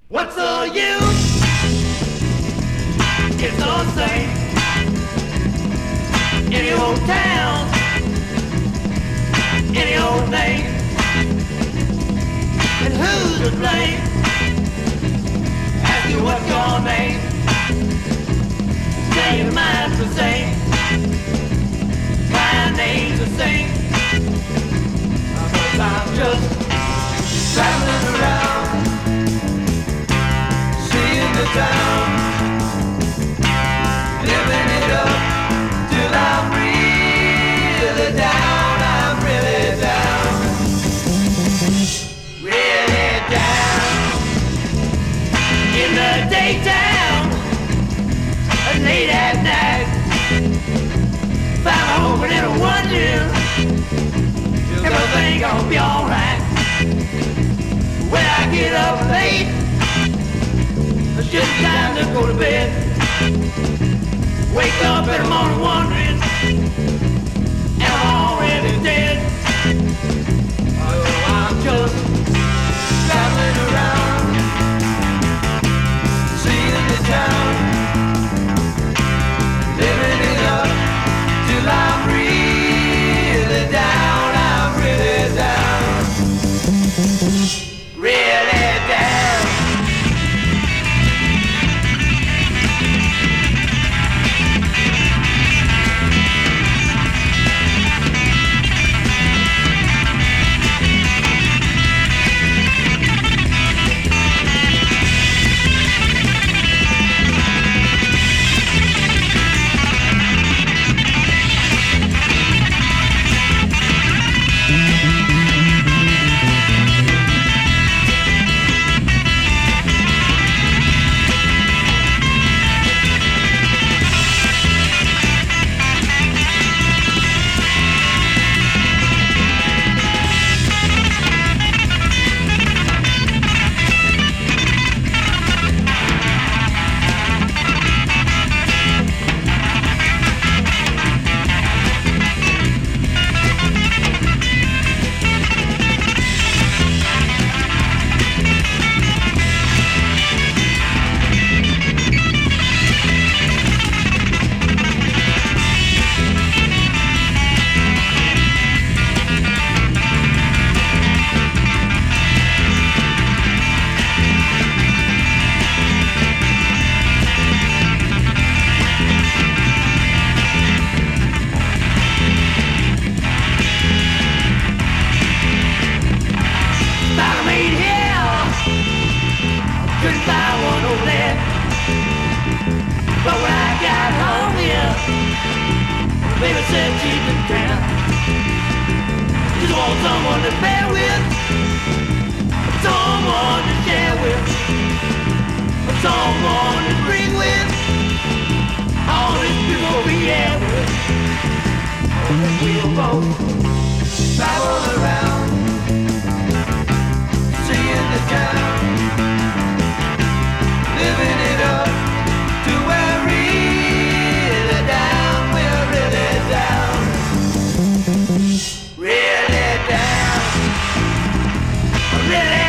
What's the use? It's the same. Any old town, any old name. And who's to blame? Ask you what's your name. Say your mind's the same. My name's the same. Because I'm just traveling around, seeing the town, living it up till I'm really down. I'm really down, really down. In the daytime, late at night, found hoping and wondering everything gonna be alright. When I get up late, it's just time to go to bed. Wake up in the morning wondering, am I already dead? Oh, I'm just traveling around, seeing the town, living it up till I'm really down. I'm really down, really down. Couldn't find one over there. But when I got home here, baby said she didn't care. Just want someone to bear with, someone to share with, someone to drink with. All these people we have with, we'll both travel around, seeing the town, living it up to we're really down, we're really down, really down, really